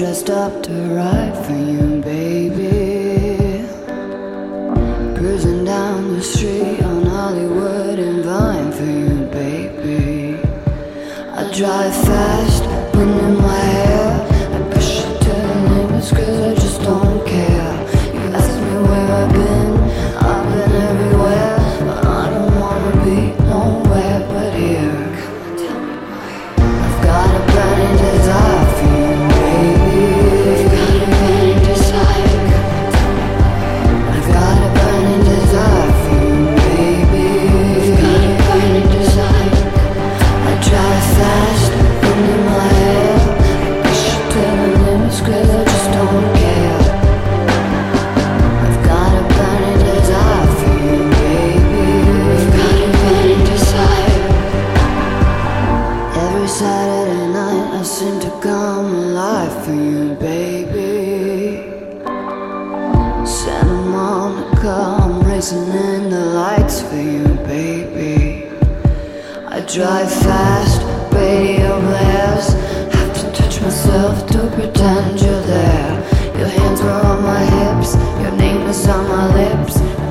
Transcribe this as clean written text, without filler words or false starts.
dressed up to ride for you, baby. Cruising down the street on Hollywood and Vine for you, baby. I drive fast, wind in my hair. I push it to the limits 'cause I just don't care. You ask me where I've been everywhere, but I don't wanna be nowhere but here. I've got a burning desire for you, baby. I've got a burning desire. I've got a burning desire for you, baby. I've got a burning desire. I drive fast, wind in my hair. I push it to the limits 'cause I just don't care. I've got a burning desire for you, baby. I've got a burning desire. Every Saturday night I seem to come alive for you, baby. Santa Monica, I'm racing in the lights for you, baby. I drive fast, radio blares. Have to touch myself to pretend you're there. Your hands were on my hips, your name is on my lips.